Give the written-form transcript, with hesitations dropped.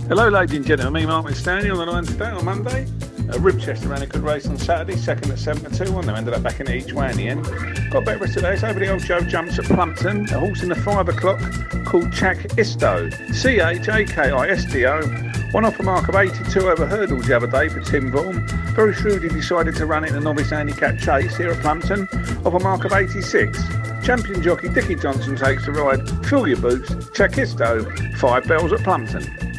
Hello, ladies and gentlemen. Me, Mark Stanley on the line today on Monday. Ribchester ran a good race on Saturday, second at 7-2. They ended up back in each way in the end. Got better today. It's over the old Joe Jumps at Plumpton. A horse in the 5 o'clock called Chakisto. Chakisto. One off a mark of 82 over hurdles the other day for Tim Vaughan. Very shrewdly decided to run it in a novice handicap chase here at Plumpton off a mark of 86. Champion jockey Dickie Johnson takes the ride. Fill your boots. Chakisto. 5 bells at Plumpton.